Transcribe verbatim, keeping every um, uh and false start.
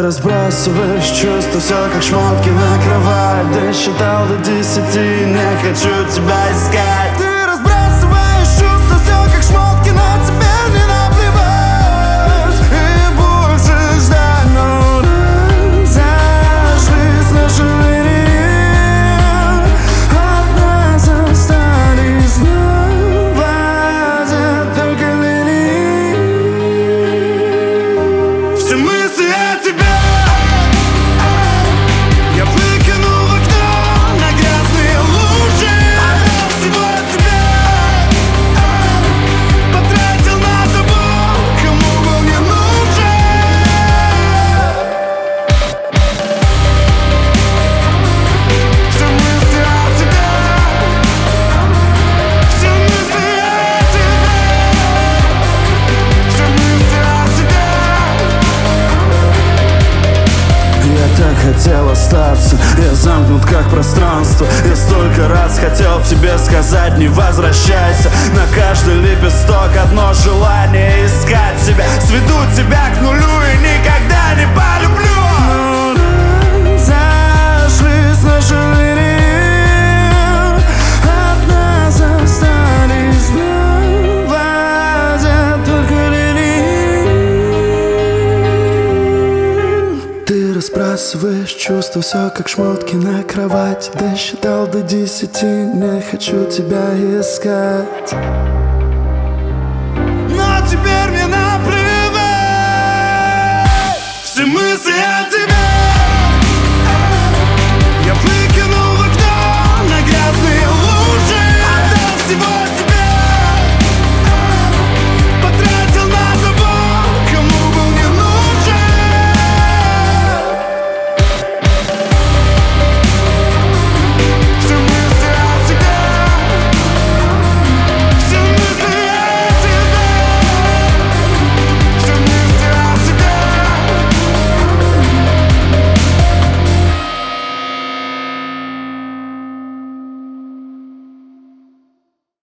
Ты разбрасываешь чувства, все как шмотки на кровать. Досчитал до десяти, не хочу тебя искать. Ты разбрасываешь чувства, все как шмотки, но теперь не наплевать. И больше ждать, но разошлись наши линии. От нас остались снова только линии. Все мысли о тебе я выкину в окно на грязные лужи. Отдал всего тебя, потратил на того, кому был не нужен. Все мысли о тебе, все мысли о тебе, все мысли о тебе. Я так хотел остаться, я замкнут как пространство. Я столько раз хотел тебе сказать: не возвращайся. На каждый лепесток одно желание — искать себя. Сведу тебя к нулю и никогда не полюблю. Но разошлись наши линии. От нас остались снова только линии. Ты разбрасываешь чувства, все как шмотки на кровать. Досчитал до десяти, не хочу тебя искать. Но теперь мне наплевать. Все мысли о тебе